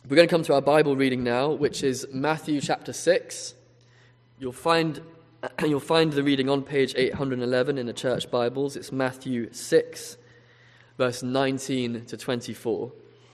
We're going to come to our Bible reading now, which is Matthew chapter 6. You'll find the reading on page 811 in the church Bibles. It's Matthew 6, verse 19 to 24.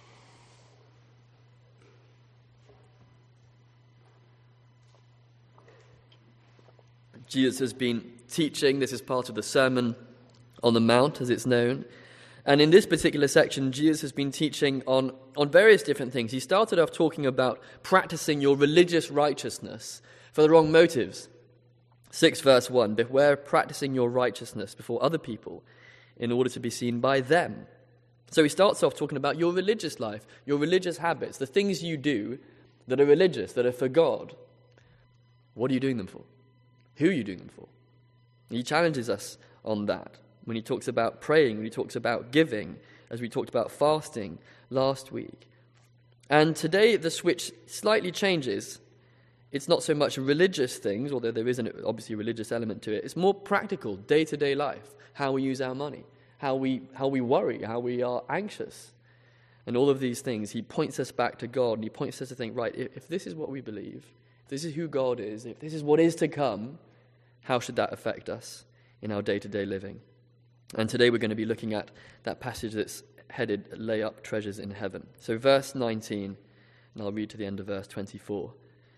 Jesus has been teaching. This is part of the Sermon on the Mount, as it's known. And in this particular section, Jesus has been teaching on various different things. He started off talking about practicing your religious righteousness for the wrong motives. 6 verse 1, beware practicing your righteousness before other people in order to be seen by them. So he starts off talking about your religious life, your religious habits, the things you do that are religious, that are for God. What are you doing them for? Who are you doing them for? He challenges us on that when he talks about praying, when he talks about giving, as we talked about fasting last week. And today the switch slightly changes. It's not so much religious things, although there is obviously a religious element to it. It's more practical, day-to-day life, how we use our money, how we worry, how we are anxious. And all of these things, he points us back to God, and he points us to think, right, if this is what we believe, if this is who God is, if this is what is to come, how should that affect us in our day-to-day living? And today we're going to be looking at that passage that's headed, lay up treasures in heaven. So verse 19, and I'll read to the end of verse 24.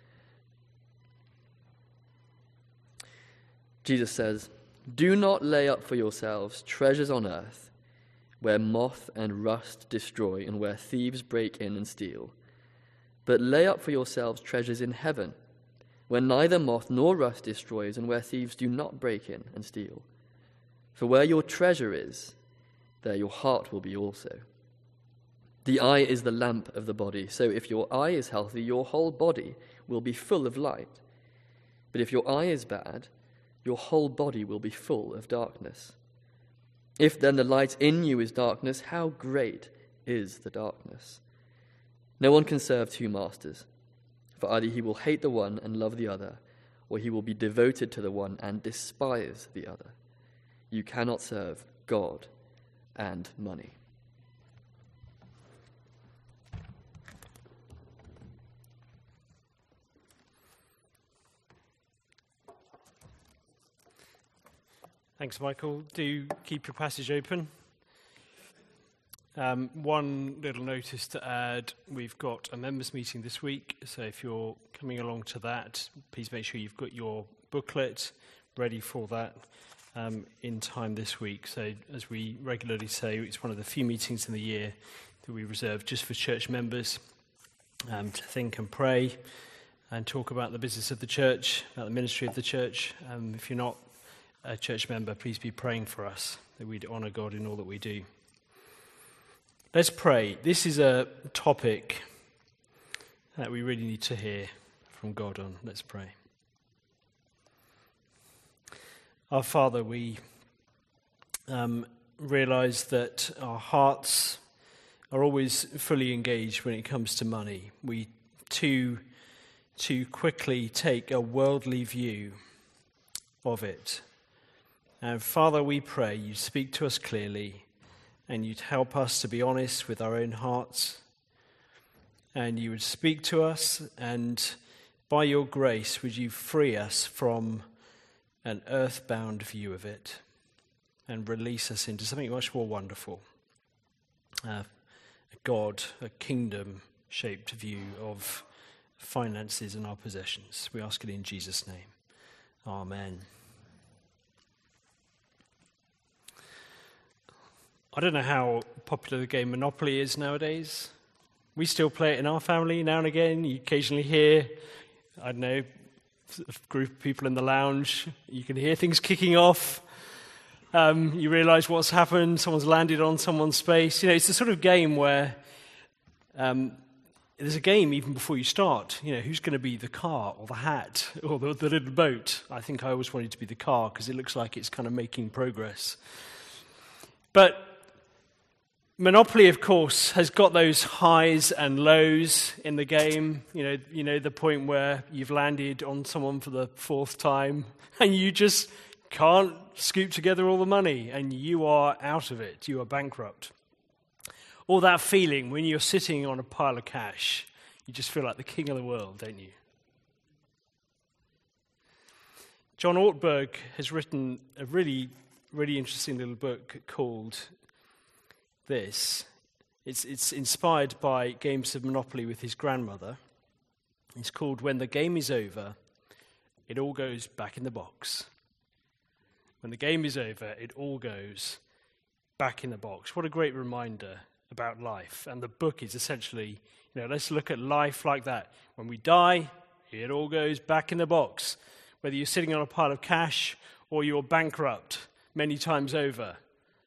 Jesus says, do not lay up for yourselves treasures on earth, where moth and rust destroy and where thieves break in and steal. But lay up for yourselves treasures in heaven, where neither moth nor rust destroys and where thieves do not break in and steal. For where your treasure is, there your heart will be also. The eye is the lamp of the body, so if your eye is healthy, your whole body will be full of light. But if your eye is bad, your whole body will be full of darkness. If then the light in you is darkness, how great is the darkness? No one can serve two masters, for either he will hate the one and love the other, or he will be devoted to the one and despise the other. You cannot serve God and money. Thanks, Michael. Do keep your passage open. One little notice to add, we've got a members' meeting this week, so if you're coming along to that, please make sure you've got your booklet ready for that in time this week. So as we regularly say, it's one of the few meetings in the year that we reserve just for church members to think and pray and talk about the business of the church, about the ministry of the church. If you're not a church member, please be praying for us, that we'd honour God in all that we do. Let's pray. This is a topic that we really need to hear from God on. Let's pray. Our Father, we realise that our hearts are always fully engaged when it comes to money. We too quickly take a worldly view of it. And Father, we pray you speak to us clearly and you'd help us to be honest with our own hearts. And you would speak to us, and by your grace would you free us from an earthbound view of it and release us into something much more wonderful. A kingdom-shaped view of finances and our possessions. We ask it in Jesus' name. Amen. I don't know how popular the game Monopoly is nowadays. We still play it in our family now and again. You occasionally hear, I don't know, a group of people in the lounge. You can hear things kicking off. You realise what's happened. Someone's landed on someone's space. You know, it's the sort of game where there's a game even before you start. You know, who's going to be the car or the hat or the little boat? I think I always wanted to be the car because it looks like it's kind of making progress. But Monopoly, of course, has got those highs and lows in the game. You know the point where you've landed on someone for the fourth time and you just can't scoop together all the money and you are out of it. You are bankrupt. Or that feeling when you're sitting on a pile of cash You just feel like the king of the world, don't you? John Ortberg has written a really, really interesting little book called this. It's inspired by games of Monopoly with his grandmother. It's called When the Game is Over, It All Goes Back in the Box. When the game is over, it all goes back in the box. What a great reminder about life. And the book is essentially, let's look at life like that. When we die, it all goes back in the box. Whether you're sitting on a pile of cash or you're bankrupt many times over,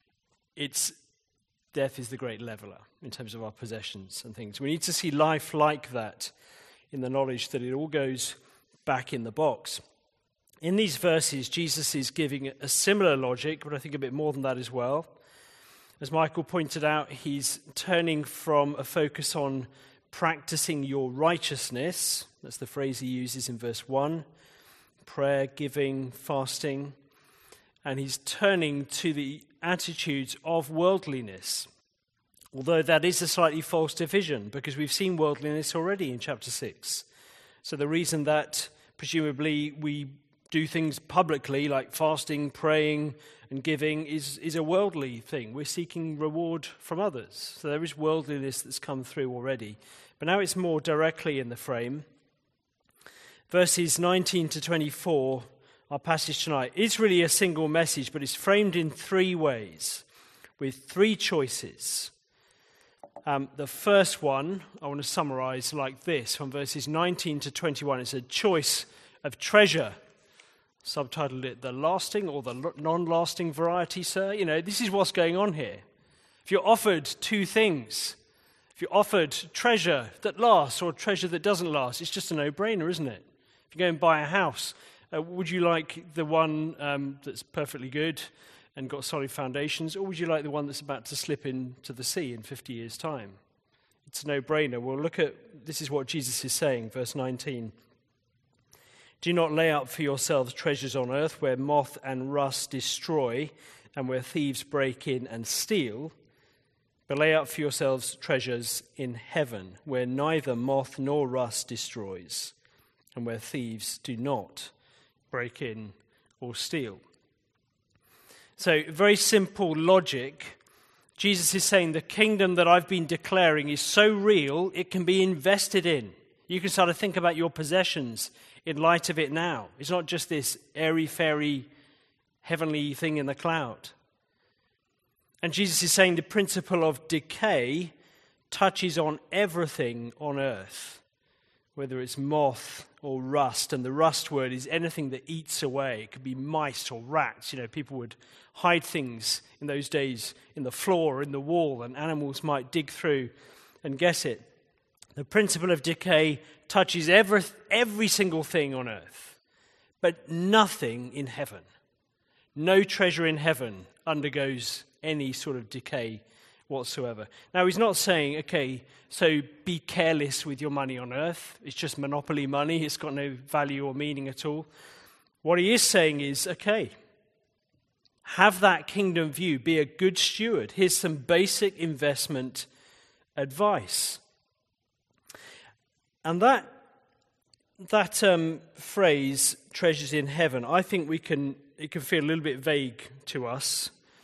death is the great leveler in terms of our possessions and things. We need to see life like that in the knowledge that it all goes back in the box. In these verses, Jesus is giving a similar logic, but I think a bit more than that as well. As Michael pointed out, he's turning from a focus on practicing your righteousness, that's the phrase he uses in verse 1, prayer, giving, fasting, and he's turning to the attitudes of worldliness. Although that is a slightly false division, because we've seen worldliness already in chapter 6. So the reason that presumably we do things publicly, like fasting, praying, and giving, is a worldly thing. We're seeking reward from others. So there is worldliness that's come through already. But now it's more directly in the frame. Verses 19 to 24, our passage tonight, is really a single message, but it's framed in three ways, with three choices. The first one, I want to summarize like this, from verses 19 to 21. It's a choice of treasure. Subtitled it, the lasting or the non-lasting variety, sir. This is what's going on here. If you're offered two things, if you're offered treasure that lasts or treasure that doesn't last, it's just a no-brainer, isn't it? If you go and buy a house, would you like the one that's perfectly good and got solid foundations, or would you like the one that's about to slip into the sea in 50 years' time? It's a no-brainer. Well, this is what Jesus is saying, verse 19. Do not lay up for yourselves treasures on earth where moth and rust destroy and where thieves break in and steal, but lay up for yourselves treasures in heaven where neither moth nor rust destroys and where thieves do not break in or steal. So, very simple logic. Jesus is saying the kingdom that I've been declaring is so real it can be invested in. You can start to think about your possessions in light of it now. It's not just this airy-fairy heavenly thing in the cloud. And Jesus is saying the principle of decay touches on everything on earth, whether it's moth or rust. And the rust word is anything that eats away. It could be mice or rats. People would hide things in those days in the floor or in the wall, and animals might dig through and guess it. The principle of decay touches every single thing on earth, but nothing in heaven. No treasure in heaven undergoes any sort of decay whatsoever. Now, he's not saying, okay, so be careless with your money on earth. It's just monopoly money. It's got no value or meaning at all. What he is saying is, okay, have that kingdom view. Be a good steward. Here's some basic investment advice. And that phrase, treasures in heaven, I think it can feel a little bit vague to us.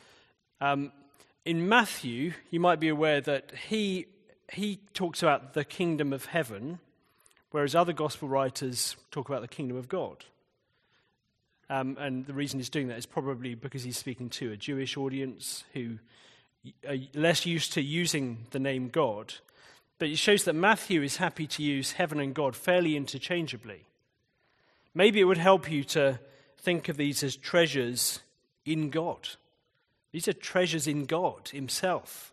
In Matthew, you might be aware that he talks about the kingdom of heaven, whereas other gospel writers talk about the kingdom of God. And the reason he's doing that is probably because he's speaking to a Jewish audience who are less used to using the name God. But it shows that Matthew is happy to use heaven and God fairly interchangeably. Maybe it would help you to think of these as treasures in God. These are treasures in God himself.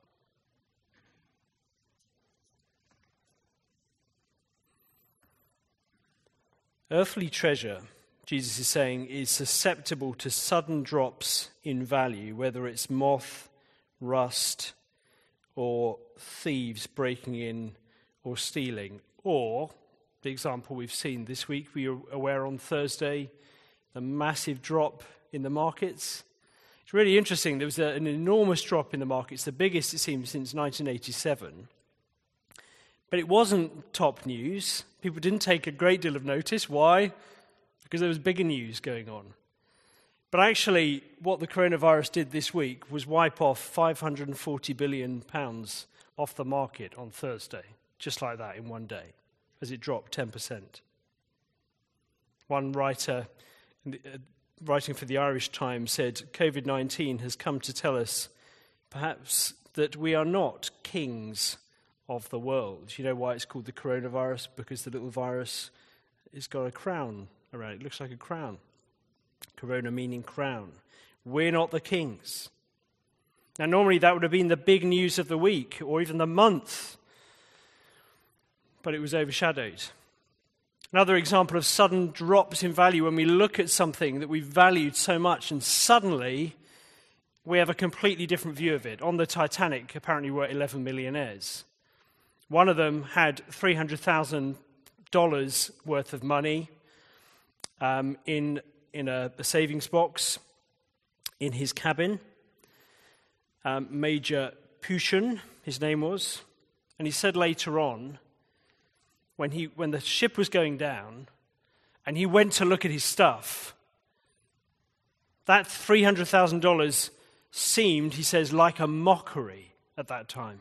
Earthly treasure, Jesus is saying, is susceptible to sudden drops in value, whether it's moth, rust, or thieves breaking in or stealing. Or, the example we've seen this week, we were aware on Thursday, the massive drop in the markets. It's really interesting. There was an enormous drop in the markets, the biggest, it seems, since 1987. But it wasn't top news. People didn't take a great deal of notice. Why? Because there was bigger news going on. But actually, what the coronavirus did this week was wipe off £540 billion off the market on Thursday, just like that in one day, as it dropped 10%. One writer, writing for the Irish Times, said, COVID-19 has come to tell us, perhaps, that we are not kings of the world. You know why it's called the coronavirus? Because the little virus has got a crown around it. It looks like a crown. Corona meaning crown. We're not the kings. Now, normally that would have been the big news of the week or even the month, but it was overshadowed. Another example of sudden drops in value when we look at something that we've valued so much and suddenly we have a completely different view of it. On the Titanic, apparently were 11 millionaires. One of them had $300,000 worth of money in a savings box in his cabin. Major Pushen, his name was, and he said later on, when the ship was going down, and he went to look at his stuff, that $300,000 seemed, he says, like a mockery at that time.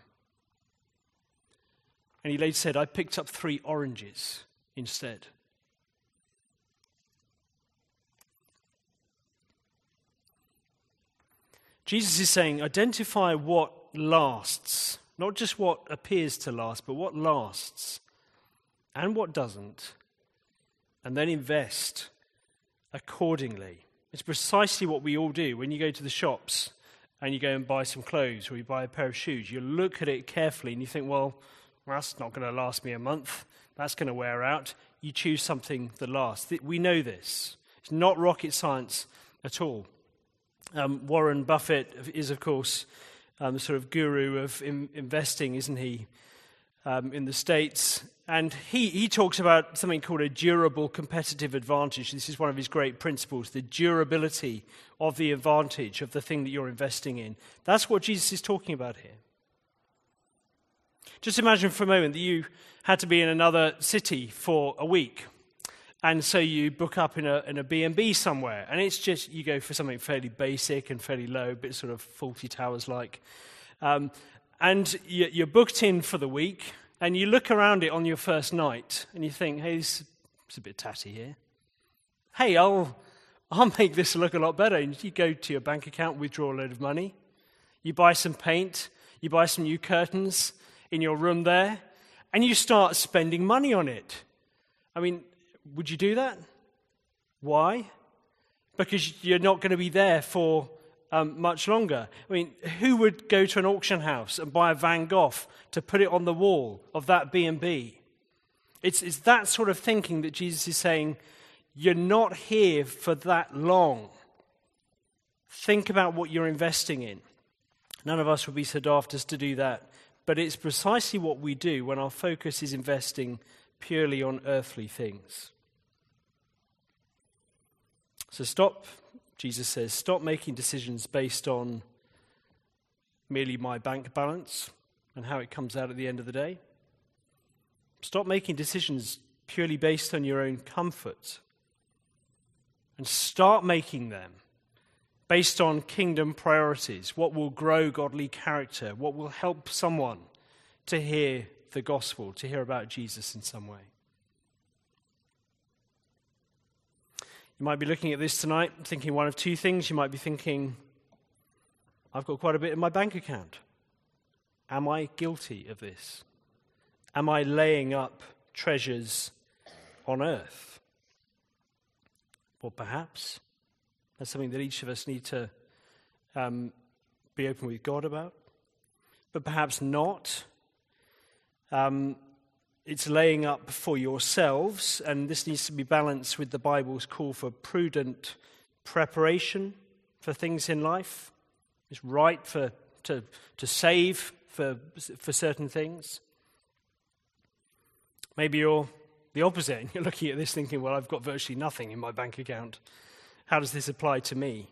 And he later said, I picked up 3 oranges instead. Jesus is saying, identify what lasts, not just what appears to last, but what lasts and what doesn't, and then invest accordingly. It's precisely what we all do when you go to the shops and you go and buy some clothes or you buy a pair of shoes. You look at it carefully and you think, well, that's not going to last me a month. That's going to wear out. You choose something that lasts. We know this. It's not rocket science at all. Warren Buffett is, of course, the sort of guru of investing, isn't he, in the States? And he talks about something called a durable competitive advantage. This is one of his great principles, the durability of the advantage of the thing that you're investing in. That's what Jesus is talking about here. Just imagine for a moment that you had to be in another city for a week. And so you book up in a B&B somewhere, and it's just, you go for something fairly basic and fairly low, a bit sort of Fawlty Towers-like. And you're booked in for the week, and you look around it on your first night, and you think, hey, it's a bit tatty here. Hey, I'll make this look a lot better. And you go to your bank account, withdraw a load of money. You buy some paint, you buy some new curtains in your room there, and you start spending money on it. I mean, would you do that? Why? Because you're not going to be there for much longer. I mean, who would go to an auction house and buy a Van Gogh to put it on the wall of that B&B? It's that sort of thinking that Jesus is saying, you're not here for that long. Think about what you're investing in. None of us would be so daft as to do that. But it's precisely what we do when our focus is investing purely on earthly things. So Jesus says, stop making decisions based on merely my bank balance and how it comes out at the end of the day. Stop making decisions purely based on your own comfort. And start making them based on kingdom priorities, what will grow godly character, what will help someone to hear the gospel, to hear about Jesus in some way. You might be looking at this tonight, thinking one of two things. You might be thinking, I've got quite a bit in my bank account. Am I guilty of this? Am I laying up treasures on earth? Or perhaps that's something that each of us need to be open with God about. But perhaps not. It's laying up for yourselves, and this needs to be balanced with the Bible's call for prudent preparation for things in life. It's right to save for certain things. Maybe you're the opposite, and you're looking at this thinking, well, I've got virtually nothing in my bank account. How does this apply to me?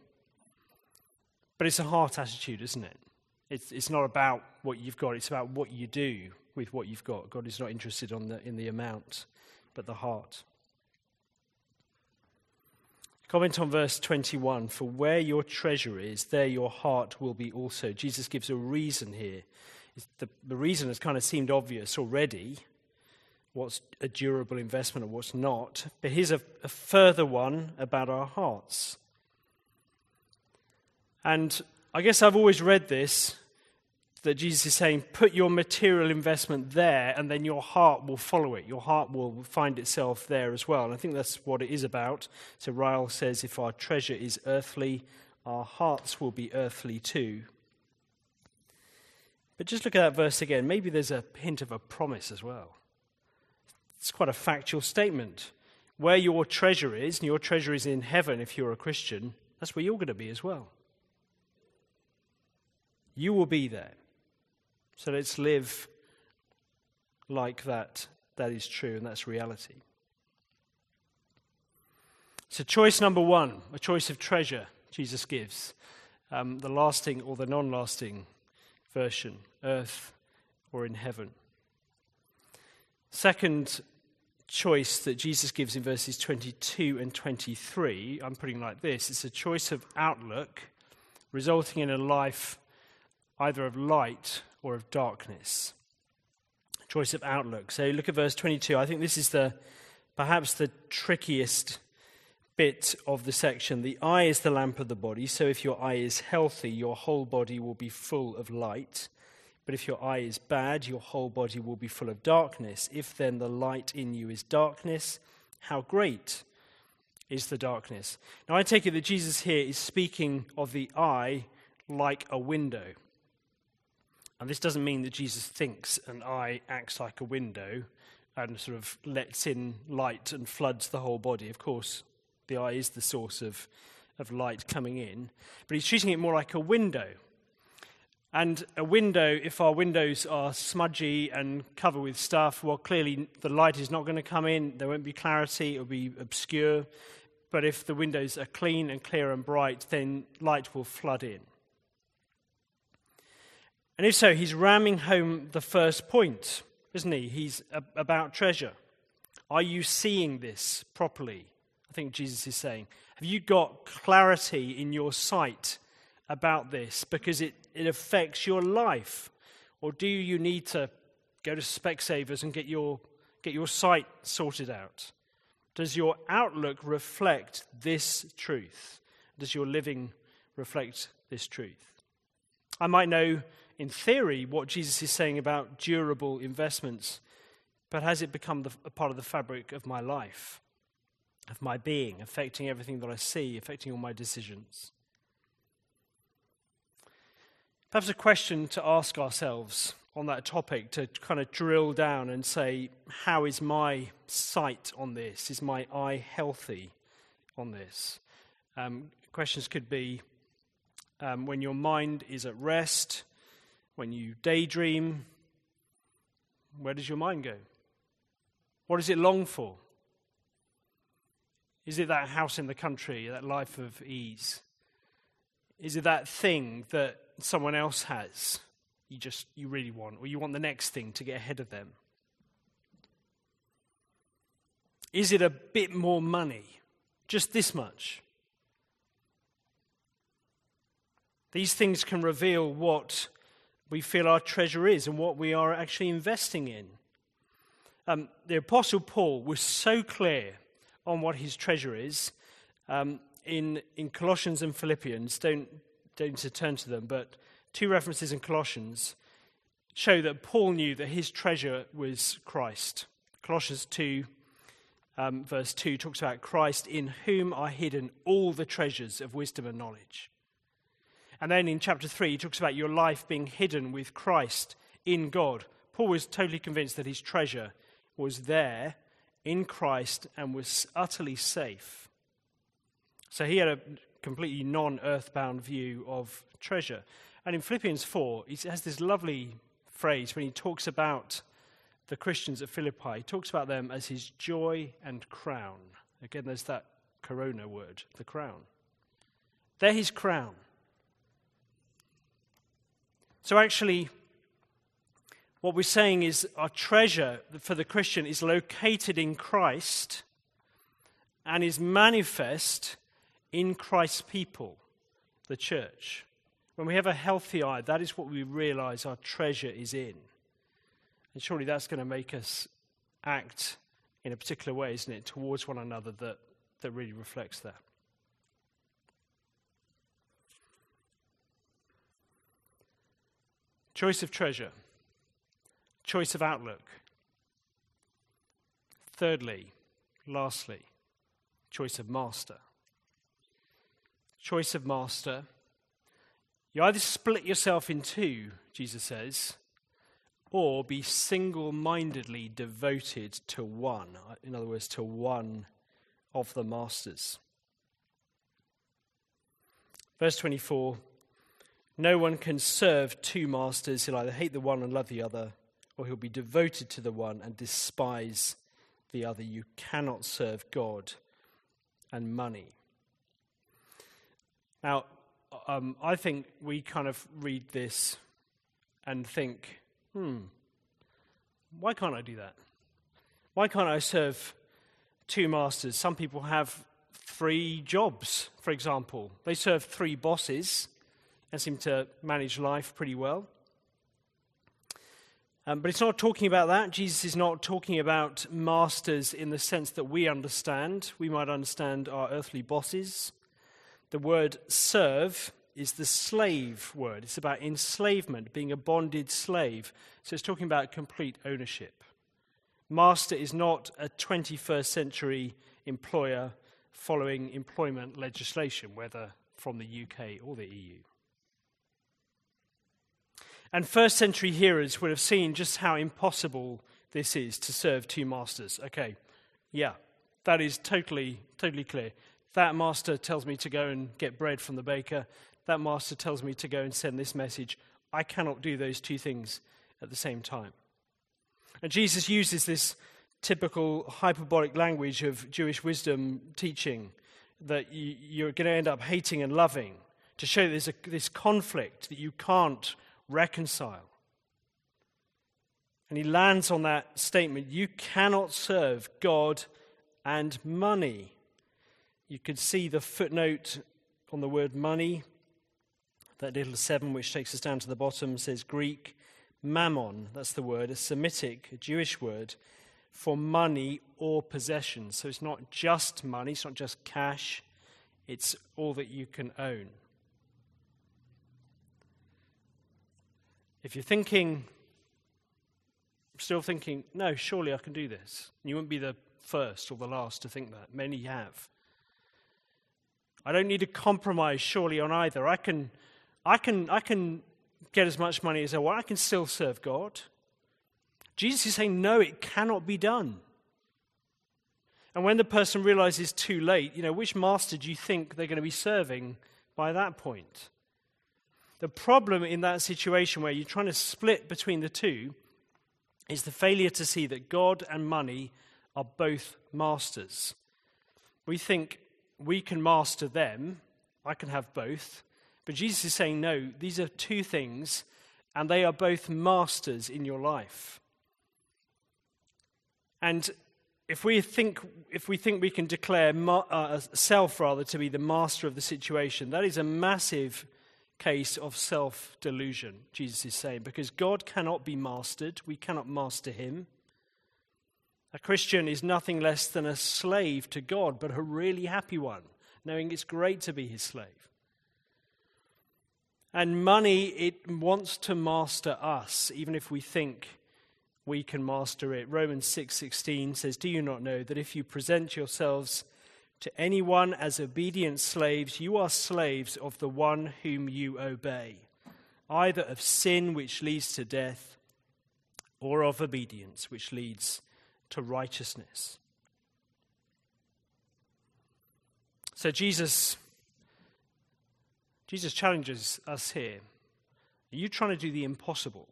But it's a heart attitude, isn't it? It's not about what you've got, it's about what you do with what you've got. God is not interested in the amount, but the heart. Comment on verse 21, for where your treasure is, there your heart will be also. Jesus gives a reason here. The reason has kind of seemed obvious already, what's a durable investment and what's not. But here's a further one about our hearts. And I guess I've always read this, that Jesus is saying, put your material investment there and then your heart will follow it. Your heart will find itself there as well. And I think that's what it is about. So Ryle says, if our treasure is earthly, our hearts will be earthly too. But just look at that verse again. Maybe there's a hint of a promise as well. It's quite a factual statement. Where your treasure is, and your treasure is in heaven if you're a Christian, that's where you're going to be as well. You will be there. So let's live like that. That is true, and that's reality. So choice number one, a choice of treasure Jesus gives. The lasting or the non-lasting version, earth or in heaven. Second choice that Jesus gives in verses 22 and 23, I'm putting it like this, it's a choice of outlook resulting in a life either of light or of darkness. Choice of outlook. So look at verse 22. I think this is perhaps the trickiest bit of the section. The eye is the lamp of the body, so if your eye is healthy, your whole body will be full of light. But if your eye is bad, your whole body will be full of darkness. If then the light in you is darkness, how great is the darkness? Now I take it that Jesus here is speaking of the eye like a window. And this doesn't mean that Jesus thinks an eye acts like a window and sort of lets in light and floods the whole body. Of course, the eye is the source of light coming in. But he's treating it more like a window. And a window, if our windows are smudgy and covered with stuff, well, clearly the light is not going to come in. There won't be clarity. It will be obscure. But if the windows are clean and clear and bright, then light will flood in. And if so, he's ramming home the first point, isn't he? He's about treasure. Are you seeing this properly? I think Jesus is saying. Have you got clarity in your sight about this? Because it affects your life. Or do you need to go to Specsavers and get your sight sorted out? Does your outlook reflect this truth? Does your living reflect this truth? I might know in theory what Jesus is saying about durable investments, but has it become a part of the fabric of my life, of my being, affecting everything that I see, affecting all my decisions? Perhaps a question to ask ourselves on that topic, to kind of drill down and say, how is my sight on this? Is my eye healthy on this? Questions could be, when your mind is at rest, when you daydream, where does your mind go? What does it long for? Is it that house in the country, that life of ease? Is it that thing that someone else has you really want, or you want the next thing to get ahead of them? Is it a bit more money? Just this much? These things can reveal what we feel our treasure is and what we are actually investing in. The Apostle Paul was so clear on what his treasure is. In Colossians and Philippians, don't need to turn to them, but two references in Colossians show that Paul knew that his treasure was Christ. Colossians 2, verse 2 talks about Christ, in whom are hidden all the treasures of wisdom and knowledge. And then in chapter 3, he talks about your life being hidden with Christ in God. Paul was totally convinced that his treasure was there in Christ and was utterly safe. So he had a completely non-earthbound view of treasure. And in Philippians 4, he has this lovely phrase when he talks about the Christians at Philippi. He talks about them as his joy and crown. Again, there's that corona word, the crown. They're his crown. So actually, What we're saying is our treasure for the Christian is located in Christ and is manifest in Christ's people, the church. When we have a healthy eye, that is what we realize our treasure is in. And surely that's going to make us act in a particular way, isn't it, towards one another that really reflects that. Choice of treasure. Choice of outlook. Thirdly, lastly, choice of master. Choice of master. You either split yourself in two, Jesus says, or be single-mindedly devoted to one. In other words, to one of the masters. Verse 24, no one can serve two masters. He'll either hate the one and love the other, or he'll be devoted to the one and despise the other. You cannot serve God and money. Now, I think we kind of read this and think, why can't I do that? Why can't I serve two masters? Some people have 3 jobs, for example. They serve 3 bosses and seem to manage life pretty well. But it's not talking about that. Jesus is not talking about masters in the sense that we understand. We might understand our earthly bosses. The word serve is the slave word. It's about enslavement, being a bonded slave. So it's talking about complete ownership. Master is not a 21st century employer following employment legislation, whether from the UK or the EU. And first century hearers would have seen just how impossible this is to serve 2 masters. Okay, yeah, that is totally clear. That master tells me to go and get bread from the baker. That master tells me to go and send this message. I cannot do those 2 things at the same time. And Jesus uses this typical hyperbolic language of Jewish wisdom teaching that you're going to end up hating and loving to show there's this conflict that you can't reconcile. And he lands on that statement, you cannot serve God and money. You could see the footnote on the word money, that little 7 which takes us down to the bottom says Greek, mammon, that's the word, a Semitic, a Jewish word for money or possession. So it's not just money, it's not just cash, it's all that you can own. If you're still thinking, no, surely I can do this, you won't be the first or the last to think that. Many have. I don't need to compromise surely on either. I can get as much money as I want. I can still serve God. Jesus is saying, no, it cannot be done. And when the person realizes too late, which master do you think they're going to be serving by that point? The problem in that situation where you're trying to split between the two is the failure to see that God and money are both masters. We think we can master them, I can have both, but Jesus is saying, no, these are 2 things, and they are both masters in your life. And if we think we can declare self to be the master of the situation, that is a massive case of self-delusion, Jesus is saying, because God cannot be mastered. We cannot master him. A Christian is nothing less than a slave to God, but a really happy one, knowing it's great to be his slave. And money, it wants to master us, even if we think we can master it. Romans 6:16 says, do you not know that if you present yourselves to anyone as obedient slaves, you are slaves of the one whom you obey, either of sin which leads to death, or of obedience which leads to righteousness. So Jesus challenges us here. Are you trying to do the impossible?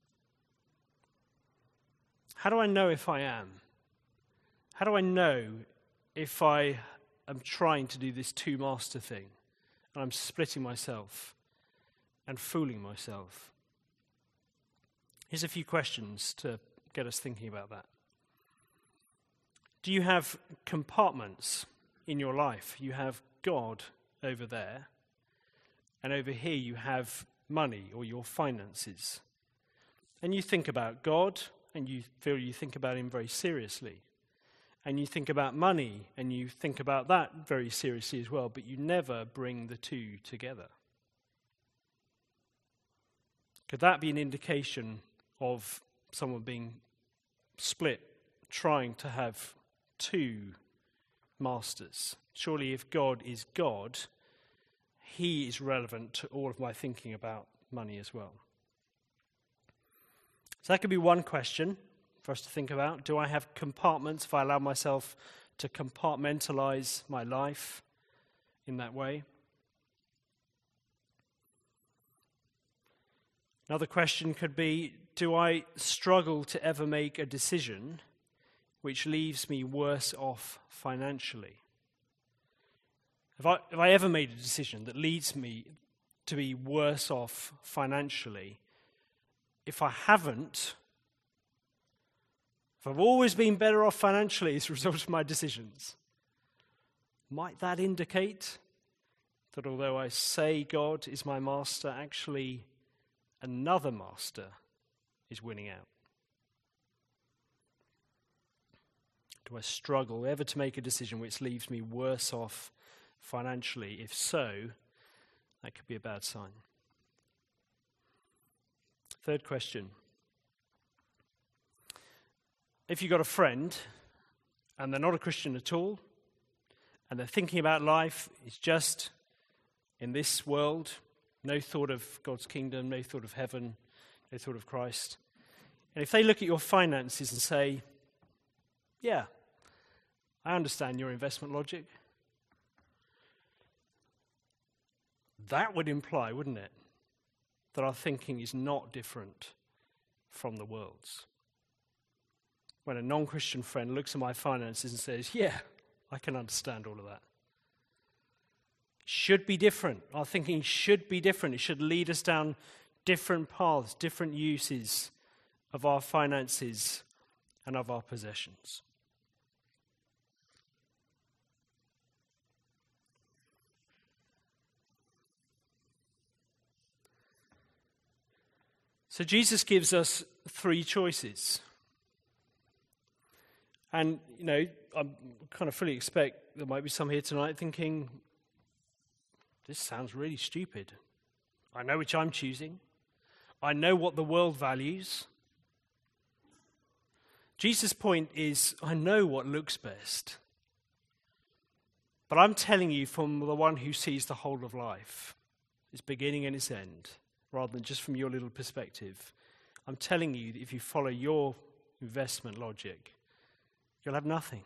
How do I know if I am? How do I know if I am trying to do this 2 master thing and I'm splitting myself and fooling myself? Here's a few questions to get us thinking about that. Do you have compartments in your life? You have God over there, and over here you have money or your finances. And you think about God, and you feel you think about him very seriously. And you think about money, and you think about that very seriously as well, but you never bring the two together. Could that be an indication of someone being split, trying to have two masters? Surely if God is God, he is relevant to all of my thinking about money as well. So that could be one question for us to think about. Do I have compartments if I allow myself to compartmentalize my life in that way? Another question could be, do I struggle to ever make a decision which leaves me worse off financially? Have I ever made a decision that leads me to be worse off financially? If I haven't, if I've always been better off financially as a result of my decisions, might that indicate that although I say God is my master, actually another master is winning out? Do I struggle ever to make a decision which leaves me worse off financially? If so, that could be a bad sign. Third question. If you've got a friend and they're not a Christian at all, and they're thinking about life, it's just in this world, no thought of God's kingdom, no thought of heaven, no thought of Christ. And if they look at your finances and say, yeah, I understand your investment logic, that would imply, wouldn't it, that our thinking is not different from the world's. When a non-Christian friend looks at my finances and says, yeah, I can understand all of that. It should be different. Our thinking should be different. It should lead us down different paths, different uses of our finances and of our possessions. So Jesus gives us three choices. And, I kind of fully expect there might be some here tonight thinking, this sounds really stupid. I know which I'm choosing. I know what the world values. Jesus' point is, I know what looks best. But I'm telling you from the one who sees the whole of life, its beginning and its end, rather than just from your little perspective. I'm telling you that if you follow your investment logic, you'll have nothing.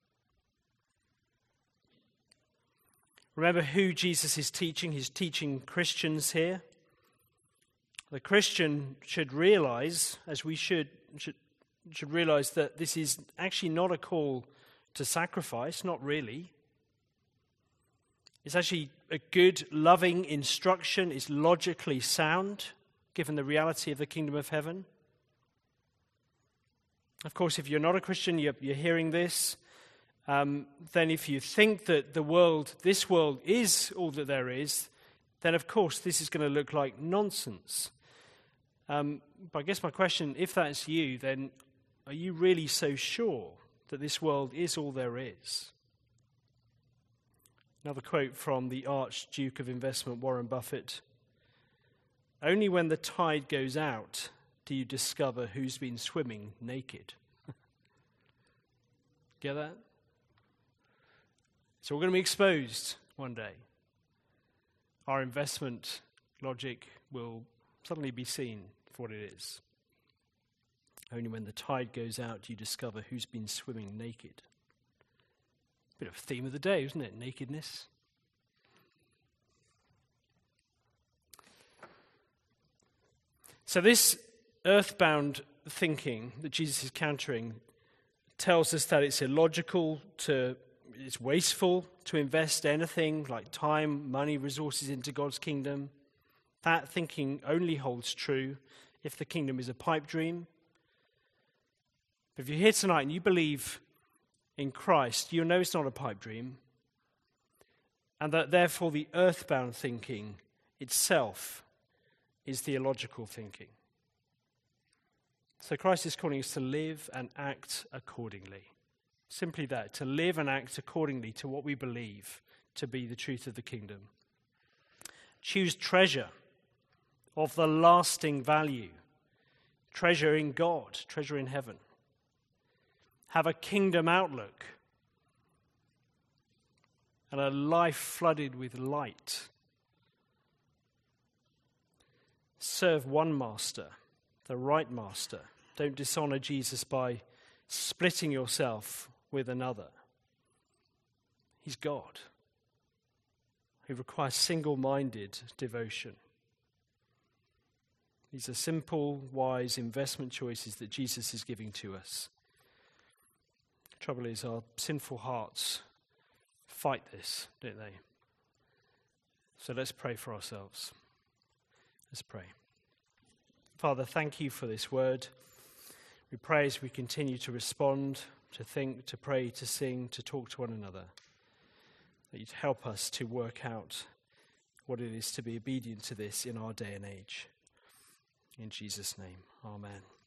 Remember who Jesus is teaching. He's teaching Christians here. The Christian should realize, as we should realize, that this is actually not a call to sacrifice, not really. It's actually a good, loving instruction. It's logically sound, given the reality of the kingdom of heaven. Of course, if you're not a Christian, you're hearing this, then if you think that this world is all that there is, then of course this is going to look like nonsense. But I guess my question, if that's you, then are you really so sure that this world is all there is? Another quote from the Archduke of Investment, Warren Buffett. Only when the tide goes out do you discover who's been swimming naked. Get that? So we're going to be exposed one day. Our investment logic will suddenly be seen for what it is. Only when the tide goes out do you discover who's been swimming naked. Bit of a theme of the day, isn't it? Nakedness. So this earthbound thinking that Jesus is countering tells us that it's illogical, it's wasteful to invest anything like time, money, resources into God's kingdom. That thinking only holds true if the kingdom is a pipe dream. But if you're here tonight and you believe in Christ, you'll know it's not a pipe dream, and that therefore the earthbound thinking itself is theological thinking. So Christ is calling us to live and act accordingly. Simply that, to live and act accordingly to what we believe to be the truth of the kingdom. Choose treasure of the lasting value. Treasure in God, treasure in heaven. Have a kingdom outlook and a life flooded with light. Serve one master, the right master. Don't dishonor Jesus by splitting yourself with another. He's God, who requires single-minded devotion. These are simple, wise investment choices that Jesus is giving to us. The trouble is, our sinful hearts fight this, don't they? So let's pray for ourselves. Let's pray. Father, thank you for this word. We pray as we continue to respond, to think, to pray, to sing, to talk to one another, that you'd help us to work out what it is to be obedient to this in our day and age. In Jesus' name, amen.